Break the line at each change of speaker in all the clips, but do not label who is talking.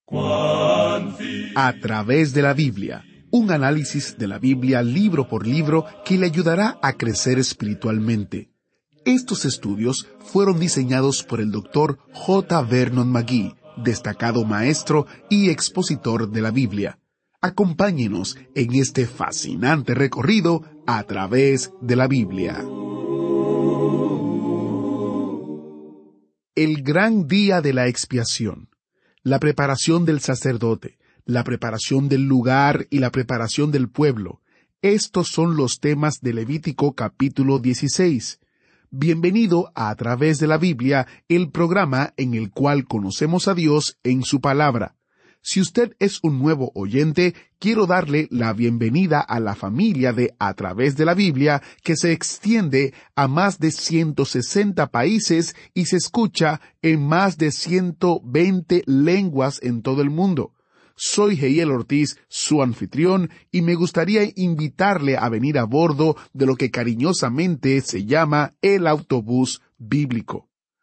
A través de la Biblia, un análisis de la Biblia libro por libro que le ayudará a crecer espiritualmente. Estos estudios fueron diseñados por el Dr. J. Vernon McGee, destacado maestro y expositor de la Biblia. Acompáñenos en este fascinante recorrido a través de la Biblia. El gran día de la expiación. La preparación del sacerdote, la preparación del lugar y la preparación del pueblo. Estos son los temas de Levítico capítulo 16. Bienvenido a través de la Biblia, el programa en el cual conocemos a Dios en su palabra. Si usted es un nuevo oyente, quiero darle la bienvenida a la familia de A través de la Biblia, que se extiende a más de 160 países y se escucha en más de 120 lenguas en todo el mundo. Soy Heiel Ortiz, su anfitrión, y me gustaría invitarle a venir a bordo de lo que cariñosamente se llama el autobús bíblico.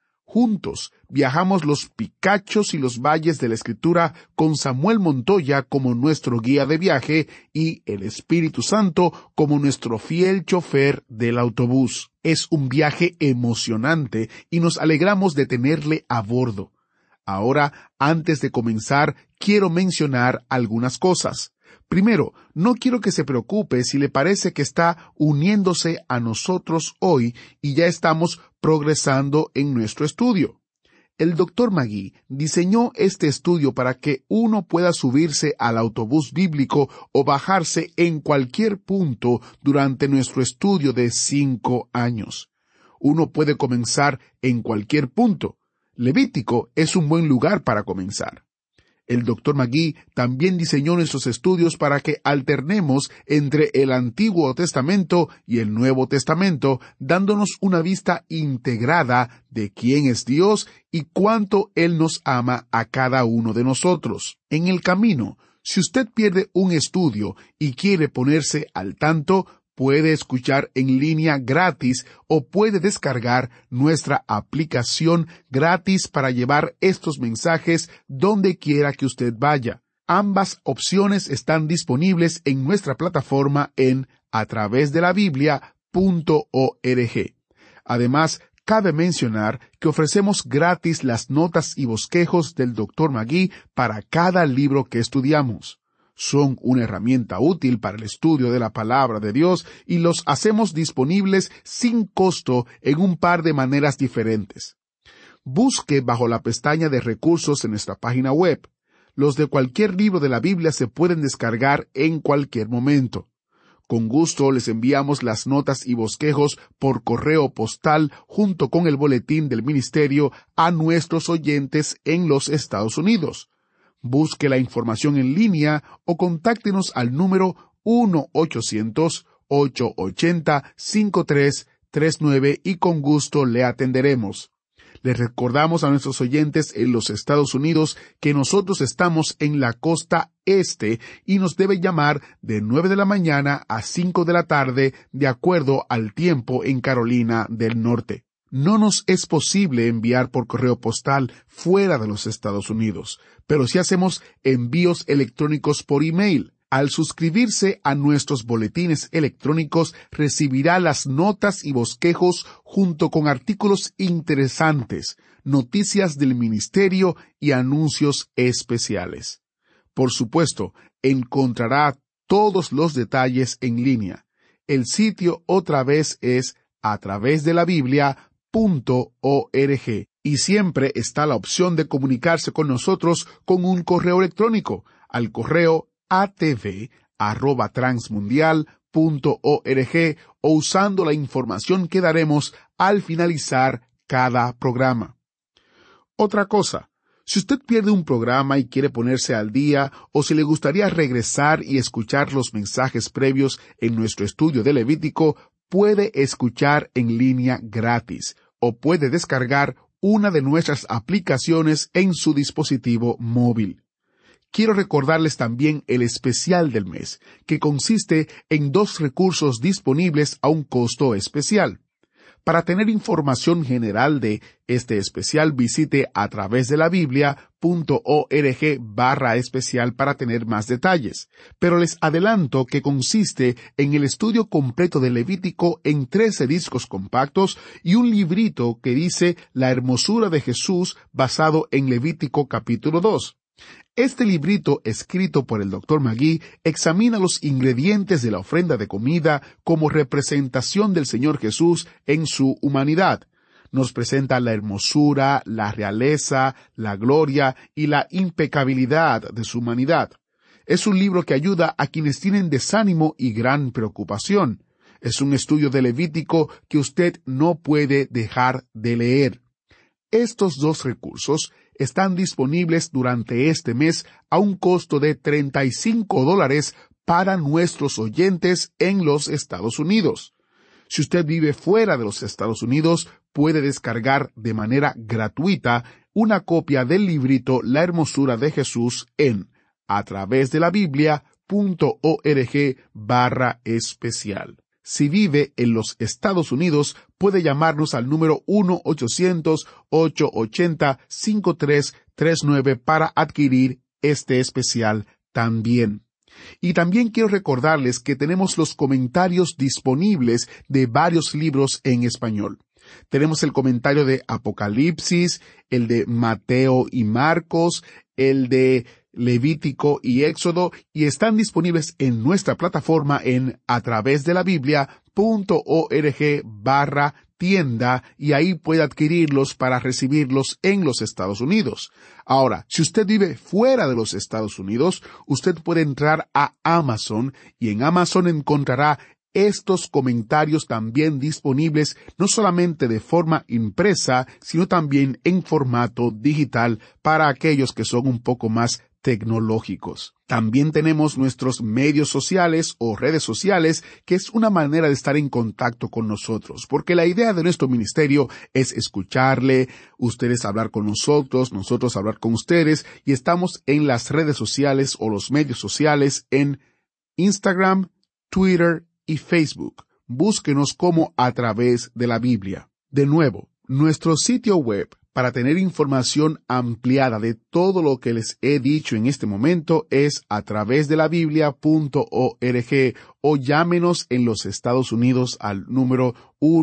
Juntos viajamos los picachos y los valles de la Escritura con Samuel Montoya como nuestro guía de viaje y el Espíritu Santo como nuestro fiel chofer del autobús. Es un viaje emocionante y nos alegramos de tenerle a bordo. Ahora, antes de comenzar, quiero mencionar algunas cosas. Primero, no quiero que se preocupe si le parece que está uniéndose a nosotros hoy y ya estamos progresando en nuestro estudio. El Dr. McGee diseñó este estudio para que uno pueda subirse al autobús bíblico o bajarse en cualquier punto durante nuestro estudio de 5 años. Uno puede comenzar en cualquier punto. Levítico es un buen lugar para comenzar. El Dr. McGee también diseñó nuestros estudios para que alternemos entre el Antiguo Testamento y el Nuevo Testamento, dándonos una vista integrada de quién es Dios y cuánto Él nos ama a cada uno de nosotros. En el camino, si usted pierde un estudio y quiere ponerse al tanto, puede escuchar en línea gratis o puede descargar nuestra aplicación gratis para llevar estos mensajes donde quiera que usted vaya. Ambas opciones están disponibles en nuestra plataforma en atravesdelabiblia.org. Además, cabe mencionar que ofrecemos gratis las notas y bosquejos del Dr. McGee para cada libro que estudiamos. Son una herramienta útil para el estudio de la palabra de Dios y los hacemos disponibles sin costo en un par de maneras diferentes. Busque bajo la pestaña de recursos en nuestra página web. Los de cualquier libro de la Biblia se pueden descargar en cualquier momento. Con gusto les enviamos las notas y bosquejos por correo postal junto con el boletín del ministerio a nuestros oyentes en los Estados Unidos. Busque la información en línea o contáctenos al número 1-800-880-5339 y con gusto le atenderemos. Les recordamos a nuestros oyentes en los Estados Unidos que nosotros estamos en la costa este y nos debe llamar de 9 de la mañana a 5 de la tarde de acuerdo al tiempo en Carolina del Norte. No nos es posible enviar por correo postal fuera de los Estados Unidos, pero sí hacemos envíos electrónicos por email. Al suscribirse a nuestros boletines electrónicos, recibirá las notas y bosquejos junto con artículos interesantes, noticias del ministerio y anuncios especiales. Por supuesto, encontrará todos los detalles en línea. El sitio otra vez es atravesdelabiblia.org y siempre está la opción de comunicarse con nosotros con un correo electrónico al correo atv@transmundial.org o usando la información que daremos al finalizar cada programa. Otra cosa, si usted pierde un programa y quiere ponerse al día o si le gustaría regresar y escuchar los mensajes previos en nuestro estudio de Levítico, puede escuchar en línea gratis o puede descargar una de nuestras aplicaciones en su dispositivo móvil. Quiero recordarles también el especial del mes, que consiste en 2 recursos disponibles a un costo especial. Para tener información general de este especial, visite atravesdelabiblia.org especial para tener más detalles. Pero les adelanto que consiste en el estudio completo de Levítico en 13 discos compactos y un librito que dice La hermosura de Jesús basado en Levítico capítulo 2. Este librito, escrito por el Dr. Magui, examina los ingredientes de la ofrenda de comida como representación del Señor Jesús en su humanidad. Nos presenta la hermosura, la realeza, la gloria y la impecabilidad de su humanidad. Es un libro que ayuda a quienes tienen desánimo y gran preocupación. Es un estudio de Levítico que usted no puede dejar de leer. Estos dos recursos están disponibles durante este mes a un costo de $35 para nuestros oyentes en los Estados Unidos. Si usted vive fuera de los Estados Unidos, puede descargar de manera gratuita una copia del librito La hermosura de Jesús en atravesdelabiblia.org/especial. Si vive en los Estados Unidos, puede llamarnos al número 1-800-880-5339 para adquirir este especial también. Y también quiero recordarles que tenemos los comentarios disponibles de varios libros en español. Tenemos el comentario de Apocalipsis, el de Mateo y Marcos, el de Levítico y Éxodo, y están disponibles en nuestra plataforma en atravesdelabiblia.org/tienda, y ahí puede adquirirlos para recibirlos en los Estados Unidos. Ahora, si usted vive fuera de los Estados Unidos, usted puede entrar a Amazon, y en Amazon encontrará estos comentarios también disponibles no solamente de forma impresa, sino también en formato digital para aquellos que son un poco más tecnológicos. También tenemos nuestros medios sociales o redes sociales, que es una manera de estar en contacto con nosotros, porque la idea de nuestro ministerio es escucharle, ustedes hablar con nosotros hablar con ustedes, y estamos en las redes sociales o los medios sociales en Instagram, Twitter y Facebook. Búsquenos como A Través de la Biblia. De nuevo, nuestro sitio web para tener información ampliada de todo lo que les he dicho en este momento es atravesdelabiblia.org, o llámenos en los Estados Unidos al número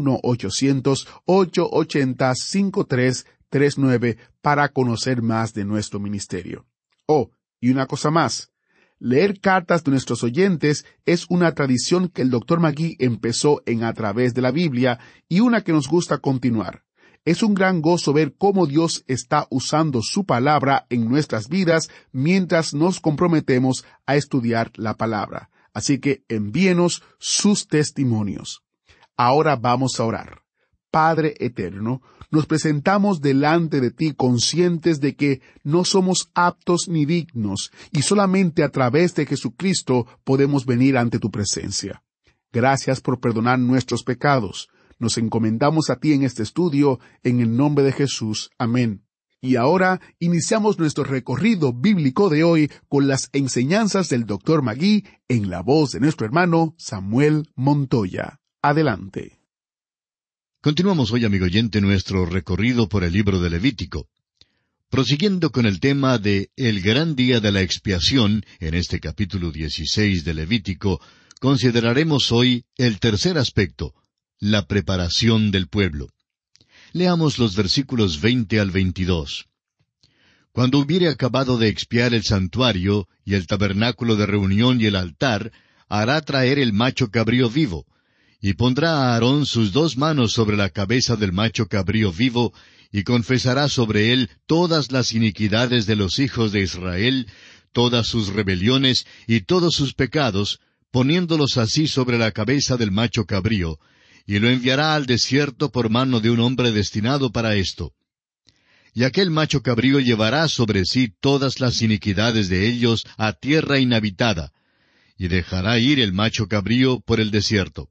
1-800-880-5339 para conocer más de nuestro ministerio. Y una cosa más. Leer cartas de nuestros oyentes es una tradición que el Dr. Magui empezó en A Través de la Biblia y una que nos gusta continuar. Es un gran gozo ver cómo Dios está usando su palabra en nuestras vidas mientras nos comprometemos a estudiar la palabra. Así que envíenos sus testimonios. Ahora vamos a orar. Padre eterno, nos presentamos delante de ti conscientes de que no somos aptos ni dignos, y solamente a través de Jesucristo podemos venir ante tu presencia. Gracias por perdonar nuestros pecados. Nos encomendamos a ti en este estudio, en el nombre de Jesús. Amén. Y ahora iniciamos nuestro recorrido bíblico de hoy con las enseñanzas del Dr. Magui en la voz de nuestro hermano Samuel Montoya. Adelante.
Continuamos hoy, amigo oyente, nuestro recorrido por el libro de Levítico. Prosiguiendo con el tema de el gran día de la expiación, en este capítulo 16 de Levítico, consideraremos hoy el tercer aspecto, la preparación del pueblo. Leamos los versículos 20 al 22. Cuando hubiere acabado de expiar el santuario, y el tabernáculo de reunión y el altar, hará traer el macho cabrío vivo, y pondrá a Aarón sus 2 manos sobre la cabeza del macho cabrío vivo, y confesará sobre él todas las iniquidades de los hijos de Israel, todas sus rebeliones y todos sus pecados, poniéndolos así sobre la cabeza del macho cabrío, y lo enviará al desierto por mano de un hombre destinado para esto. Y aquel macho cabrío llevará sobre sí todas las iniquidades de ellos a tierra inhabitada, y dejará ir el macho cabrío por el desierto.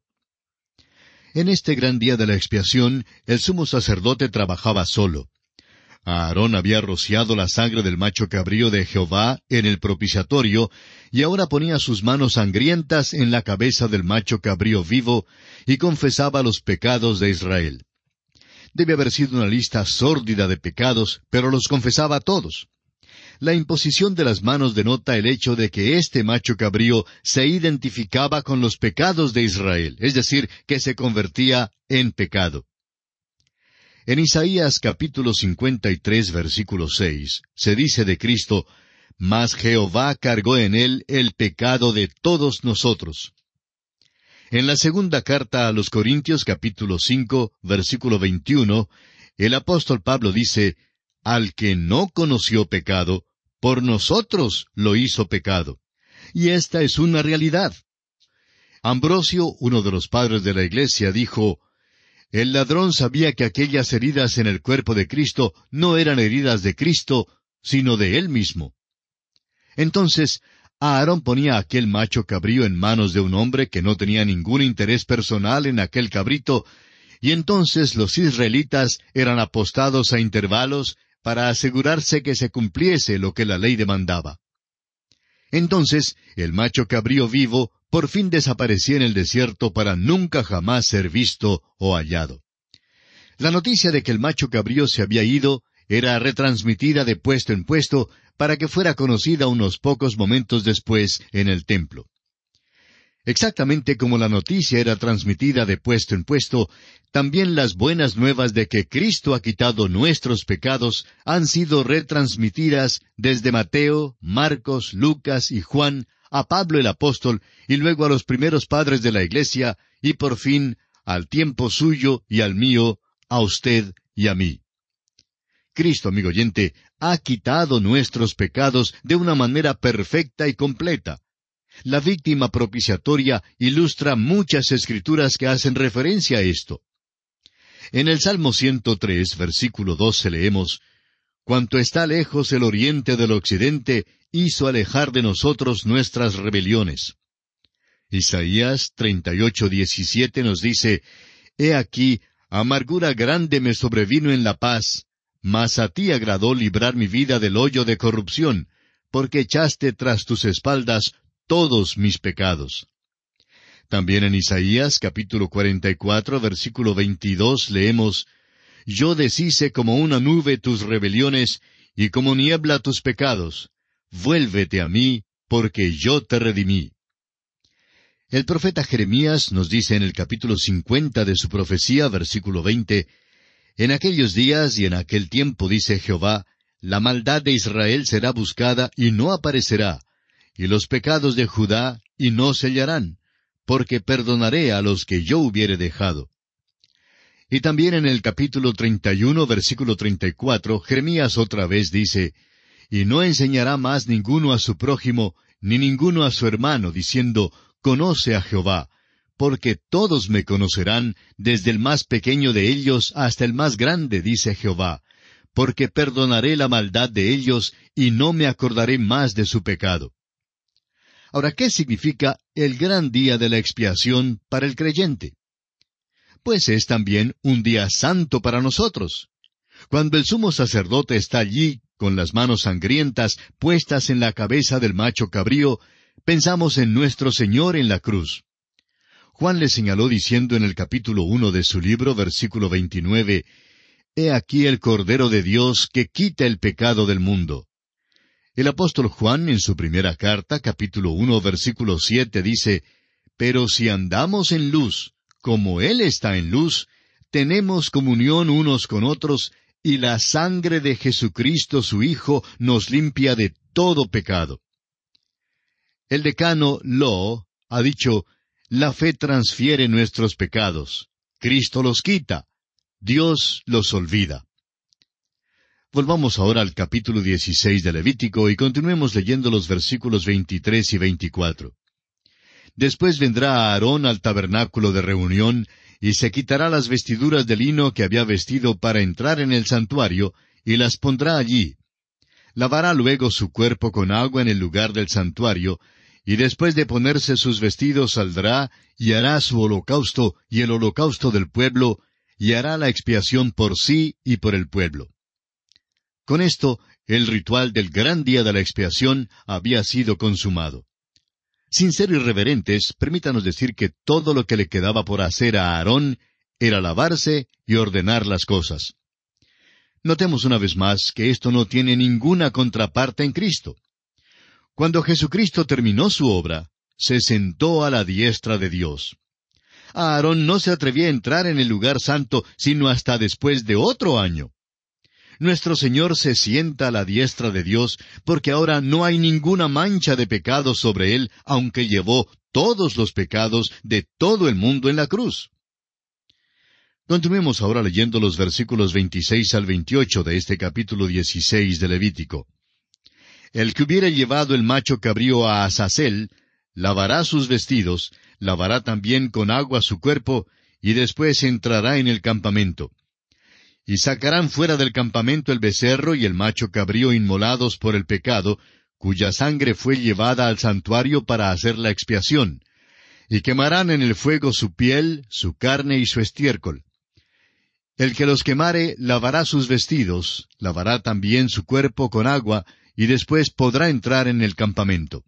En este gran día de la expiación, el sumo sacerdote trabajaba solo. Aarón había rociado la sangre del macho cabrío de Jehová en el propiciatorio, y ahora ponía sus manos sangrientas en la cabeza del macho cabrío vivo, y confesaba los pecados de Israel. Debe haber sido una lista sórdida de pecados, pero los confesaba todos. La imposición de las manos denota el hecho de que este macho cabrío se identificaba con los pecados de Israel, es decir, que se convertía en pecado. En Isaías capítulo 53, versículo 6, se dice de Cristo, «Mas Jehová cargó en él el pecado de todos nosotros». En la segunda carta a los Corintios capítulo 5, versículo 21, el apóstol Pablo dice, «Al que no conoció pecado, por nosotros lo hizo pecado». Y esta es una realidad. Ambrosio, uno de los padres de la Iglesia, dijo, «El ladrón sabía que aquellas heridas en el cuerpo de Cristo no eran heridas de Cristo, sino de él mismo». Entonces, Aarón ponía aquel macho cabrío en manos de un hombre que no tenía ningún interés personal en aquel cabrito, y entonces los israelitas eran apostados a intervalos para asegurarse que se cumpliese lo que la ley demandaba. Entonces, el macho cabrío vivo por fin desaparecía en el desierto para nunca jamás ser visto o hallado. La noticia de que el macho cabrío se había ido era retransmitida de puesto en puesto para que fuera conocida unos pocos momentos después en el templo. Exactamente como la noticia era transmitida de puesto en puesto, también las buenas nuevas de que Cristo ha quitado nuestros pecados han sido retransmitidas desde Mateo, Marcos, Lucas y Juan a Pablo el apóstol y luego a los primeros padres de la Iglesia y por fin al tiempo suyo y al mío, a usted y a mí. Cristo, amigo oyente, ha quitado nuestros pecados de una manera perfecta y completa. La víctima propiciatoria ilustra muchas escrituras que hacen referencia a esto. En el Salmo 103, versículo 12 leemos, «Cuanto está lejos el oriente del occidente, hizo alejar de nosotros nuestras rebeliones». Isaías 38:17 nos dice, «He aquí, amargura grande me sobrevino en la paz, mas a ti agradó librar mi vida del hoyo de corrupción, porque echaste tras tus espaldas todos mis pecados». También en Isaías capítulo 44, versículo 22 leemos, «Yo deshice como una nube tus rebeliones, y como niebla tus pecados. Vuélvete a mí, porque yo te redimí». El profeta Jeremías nos dice en el capítulo 50 de su profecía, versículo 20, «En aquellos días y en aquel tiempo, dice Jehová, la maldad de Israel será buscada y no aparecerá, y los pecados de Judá y no se hallarán, porque perdonaré a los que yo hubiere dejado». Y también en el capítulo 31, versículo 34, Jeremías otra vez dice, «Y no enseñará más ninguno a su prójimo, ni ninguno a su hermano, diciendo, Conoce a Jehová, porque todos me conocerán, desde el más pequeño de ellos hasta el más grande, dice Jehová, porque perdonaré la maldad de ellos, y no me acordaré más de su pecado». Ahora, ¿qué significa el gran día de la expiación para el creyente? Pues es también un día santo para nosotros. Cuando el sumo sacerdote está allí, con las manos sangrientas puestas en la cabeza del macho cabrío, pensamos en nuestro Señor en la cruz. Juan le señaló diciendo en el capítulo 1 de su libro, versículo 29, «He aquí el Cordero de Dios que quita el pecado del mundo». El apóstol Juan, en su primera carta, capítulo 1, versículo 7, dice, «Pero si andamos en luz, como Él está en luz, tenemos comunión unos con otros, y la sangre de Jesucristo su Hijo nos limpia de todo pecado». El decano Law ha dicho, «La fe transfiere nuestros pecados. Cristo los quita. Dios los olvida». Volvamos ahora al capítulo 16 de Levítico y continuemos leyendo los versículos 23 y 24. «Después vendrá Aarón al tabernáculo de reunión, y se quitará las vestiduras de lino que había vestido para entrar en el santuario, y las pondrá allí. Lavará luego su cuerpo con agua en el lugar del santuario, y después de ponerse sus vestidos saldrá, y hará su holocausto y el holocausto del pueblo, y hará la expiación por sí y por el pueblo». Con esto, el ritual del gran día de la expiación había sido consumado. Sin ser irreverentes, permítanos decir que todo lo que le quedaba por hacer a Aarón era lavarse y ordenar las cosas. Notemos una vez más que esto no tiene ninguna contraparte en Cristo. Cuando Jesucristo terminó su obra, se sentó a la diestra de Dios. Aarón no se atrevía a entrar en el lugar santo sino hasta después de otro año. Nuestro Señor se sienta a la diestra de Dios porque ahora no hay ninguna mancha de pecado sobre Él, aunque llevó todos los pecados de todo el mundo en la cruz. Continuemos ahora leyendo los versículos 26 al 28 de este capítulo 16 de Levítico. El que hubiere llevado el macho cabrío a Azazel, lavará sus vestidos, lavará también con agua su cuerpo, y después entrará en el campamento. Y sacarán fuera del campamento el becerro y el macho cabrío inmolados por el pecado, cuya sangre fue llevada al santuario para hacer la expiación, y quemarán en el fuego su piel, su carne y su estiércol. El que los quemare lavará sus vestidos, lavará también su cuerpo con agua, y después podrá entrar en el campamento.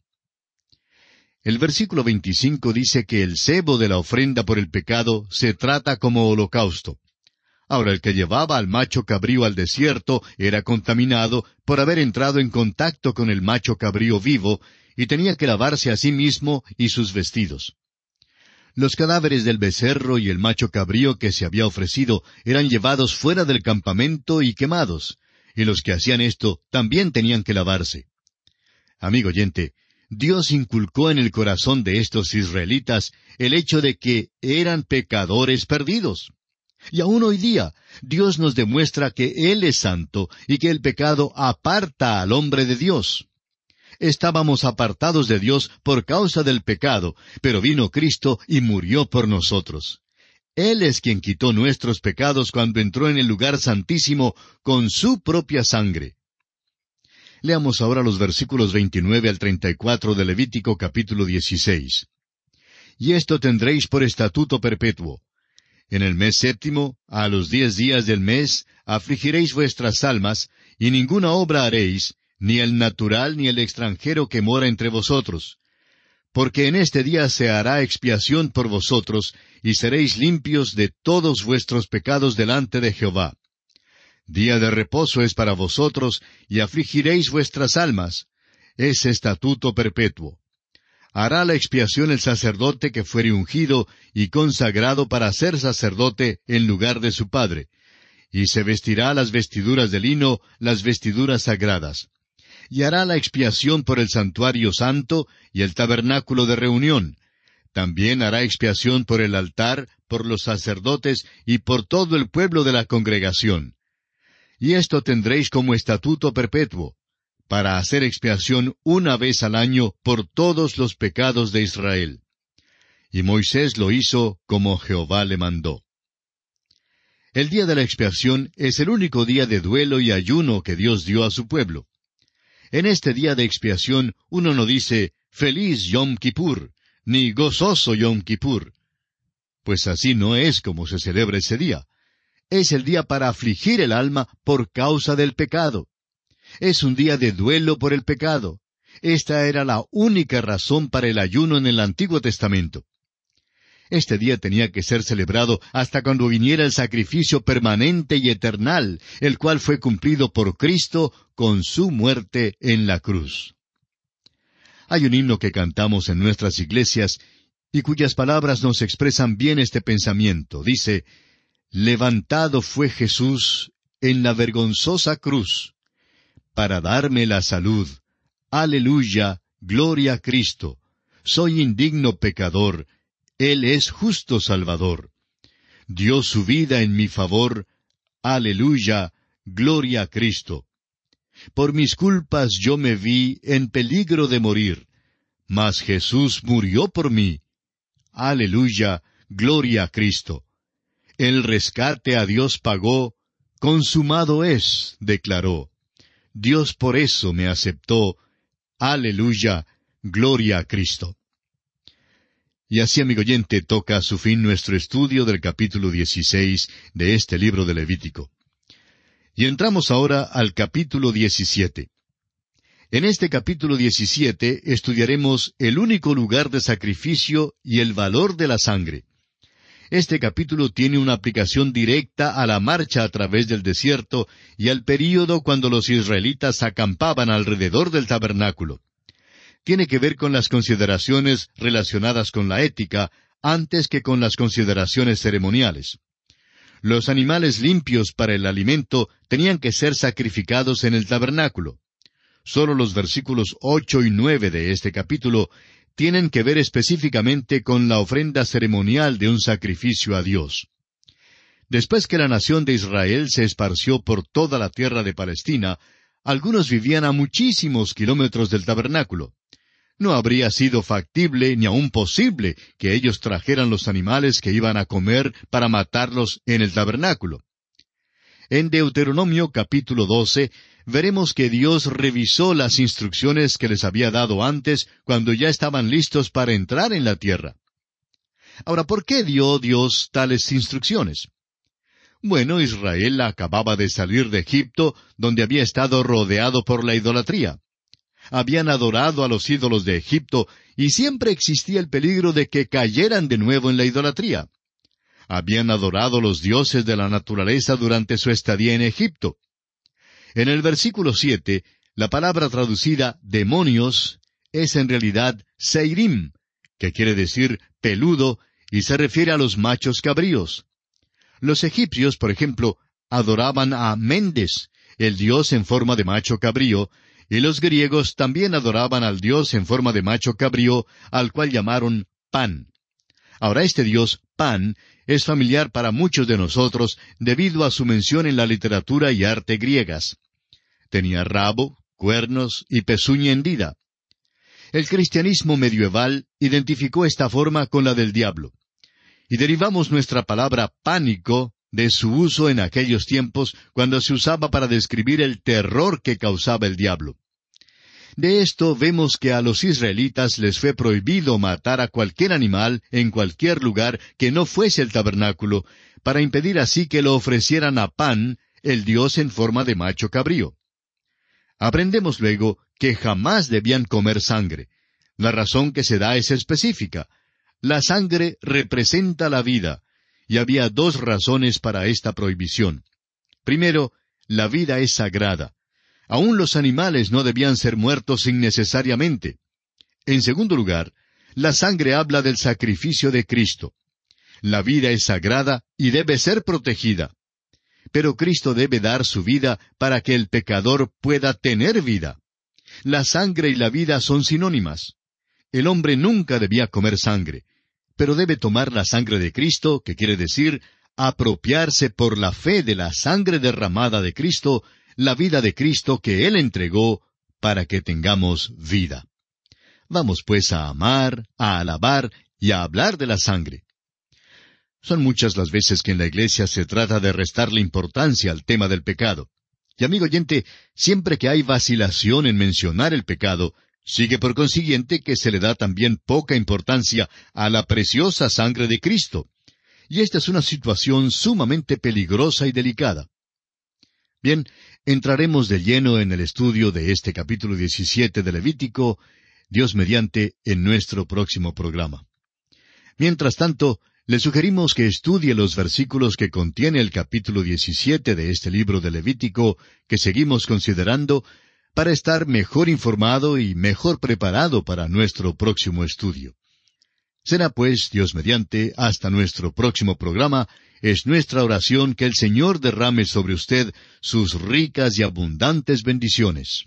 El versículo 25 dice que el sebo de la ofrenda por el pecado se trata como holocausto. Ahora, el que llevaba al macho cabrío al desierto era contaminado por haber entrado en contacto con el macho cabrío vivo, y tenía que lavarse a sí mismo y sus vestidos. Los cadáveres del becerro y el macho cabrío que se había ofrecido eran llevados fuera del campamento y quemados, y los que hacían esto también tenían que lavarse. Amigo oyente, Dios inculcó en el corazón de estos israelitas el hecho de que eran pecadores perdidos. Y aún hoy día, Dios nos demuestra que Él es santo y que el pecado aparta al hombre de Dios. Estábamos apartados de Dios por causa del pecado, pero vino Cristo y murió por nosotros. Él es quien quitó nuestros pecados cuando entró en el lugar santísimo con su propia sangre. Leamos ahora los versículos 29 al 34 de Levítico capítulo 16. Y esto tendréis por estatuto perpetuo. En el mes séptimo, a los 10 días del mes, afligiréis vuestras almas, y ninguna obra haréis, ni el natural ni el extranjero que mora entre vosotros. Porque en este día se hará expiación por vosotros, y seréis limpios de todos vuestros pecados delante de Jehová. Día de reposo es para vosotros, y afligiréis vuestras almas. Es estatuto perpetuo. Hará la expiación el sacerdote que fuere ungido y consagrado para ser sacerdote en lugar de su padre, y se vestirá las vestiduras de lino, las vestiduras sagradas. Y hará la expiación por el santuario santo y el tabernáculo de reunión. También hará expiación por el altar, por los sacerdotes y por todo el pueblo de la congregación. Y esto tendréis como estatuto perpetuo, para hacer expiación una vez al año por todos los pecados de Israel. Y Moisés lo hizo como Jehová le mandó. El día de la expiación es el único día de duelo y ayuno que Dios dio a su pueblo. En este día de expiación uno no dice, «Feliz Yom Kippur», ni «Gozoso Yom Kippur». Pues así no es como se celebra ese día. Es el día para afligir el alma por causa del pecado. Es un día de duelo por el pecado. Esta era la única razón para el ayuno en el Antiguo Testamento. Este día tenía que ser celebrado hasta cuando viniera el sacrificio permanente y eternal, el cual fue cumplido por Cristo con su muerte en la cruz. Hay un himno que cantamos en nuestras iglesias y cuyas palabras nos expresan bien este pensamiento. Dice, «Levantado fue Jesús en la vergonzosa cruz, para darme la salud. Aleluya, gloria a Cristo. Soy indigno pecador, Él es justo Salvador. Dio su vida en mi favor. Aleluya, gloria a Cristo. Por mis culpas yo me vi en peligro de morir, mas Jesús murió por mí. Aleluya, gloria a Cristo. El rescate a Dios pagó, consumado es, declaró. Dios por eso me aceptó. Aleluya, gloria a Cristo». Y así, amigo oyente, toca a su fin nuestro estudio del capítulo 16 de este libro de Levítico. Y entramos ahora al capítulo 17. En este capítulo 17 estudiaremos el único lugar de sacrificio y el valor de la sangre. Este capítulo tiene una aplicación directa a la marcha a través del desierto y al período cuando los israelitas acampaban alrededor del tabernáculo. Tiene que ver con las consideraciones relacionadas con la ética antes que con las consideraciones ceremoniales. Los animales limpios para el alimento tenían que ser sacrificados en el tabernáculo. Solo los versículos 8 y 9 de este capítulo tienen que ver específicamente con la ofrenda ceremonial de un sacrificio a Dios. Después que la nación de Israel se esparció por toda la tierra de Palestina, algunos vivían a muchísimos kilómetros del tabernáculo. No habría sido factible ni aun posible que ellos trajeran los animales que iban a comer para matarlos en el tabernáculo. En Deuteronomio capítulo 12 veremos que Dios revisó las instrucciones que les había dado antes cuando ya estaban listos para entrar en la tierra. Ahora, ¿por qué dio Dios tales instrucciones? Bueno, Israel acababa de salir de Egipto, donde había estado rodeado por la idolatría. Habían adorado a los ídolos de Egipto y siempre existía el peligro de que cayeran de nuevo en la idolatría. Habían adorado los dioses de la naturaleza durante su estadía en Egipto. En el versículo 7, la palabra traducida demonios es en realidad seirim, que quiere decir peludo, y se refiere a los machos cabríos. Los egipcios, por ejemplo, adoraban a Mendes, el dios en forma de macho cabrío, y los griegos también adoraban al dios en forma de macho cabrío, al cual llamaron Pan. Ahora este dios, Pan, es familiar para muchos de nosotros debido a su mención en la literatura y arte griegas. Tenía rabo, cuernos y pezuña hendida. El cristianismo medieval identificó esta forma con la del diablo. Y derivamos nuestra palabra pánico de su uso en aquellos tiempos cuando se usaba para describir el terror que causaba el diablo. De esto vemos que a los israelitas les fue prohibido matar a cualquier animal en cualquier lugar que no fuese el tabernáculo, para impedir así que lo ofrecieran a Pan, el dios en forma de macho cabrío. Aprendemos luego que jamás debían comer sangre. La razón que se da es específica. La sangre representa la vida, y había dos razones para esta prohibición. Primero, la vida es sagrada. Aún los animales no debían ser muertos innecesariamente. En segundo lugar, la sangre habla del sacrificio de Cristo. La vida es sagrada y debe ser protegida. Pero Cristo debe dar su vida para que el pecador pueda tener vida. La sangre y la vida son sinónimas. El hombre nunca debía comer sangre, pero debe tomar la sangre de Cristo, que quiere decir apropiarse por la fe de la sangre derramada de Cristo, la vida de Cristo que Él entregó para que tengamos vida. Vamos pues a amar, a alabar y a hablar de la sangre. Son muchas las veces que en la iglesia se trata de restarle importancia al tema del pecado. Y amigo oyente, siempre que hay vacilación en mencionar el pecado, sigue por consiguiente que se le da también poca importancia a la preciosa sangre de Cristo. Y esta es una situación sumamente peligrosa y delicada. Bien, entraremos de lleno en el estudio de este capítulo 17 de Levítico, Dios mediante, en nuestro próximo programa. Mientras tanto, le sugerimos que estudie los versículos que contiene el capítulo 17 de este libro de Levítico que seguimos considerando para estar mejor informado y mejor preparado para nuestro próximo estudio. Será pues, Dios mediante, hasta nuestro próximo programa. Es nuestra oración que el Señor derrame sobre usted sus ricas y abundantes bendiciones.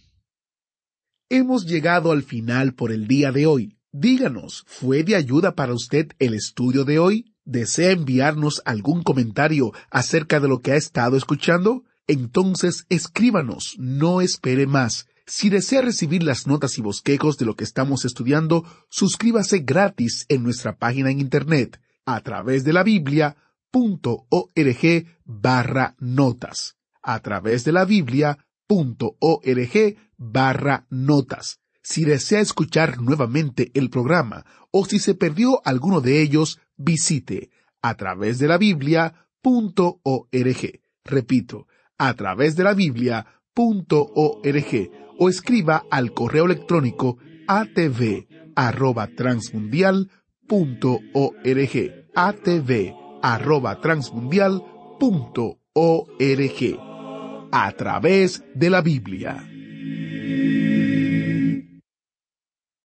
Hemos llegado al final por el día de hoy. Díganos, ¿fue de ayuda para usted el estudio de hoy? ¿Desea enviarnos algún comentario acerca de lo que ha estado escuchando? Entonces escríbanos, no espere más. Si desea recibir las notas y bosquejos de lo que estamos estudiando, suscríbase gratis en nuestra página en internet a través de la Biblia.org/notas. A través de la Biblia.org/notas. Si desea escuchar nuevamente el programa o si se perdió alguno de ellos, visite a través de la Biblia.org. Repito, a través de la Biblia.org o escriba al correo electrónico atv@transmundial.org. atv@ transmundial.org. A través de la Biblia.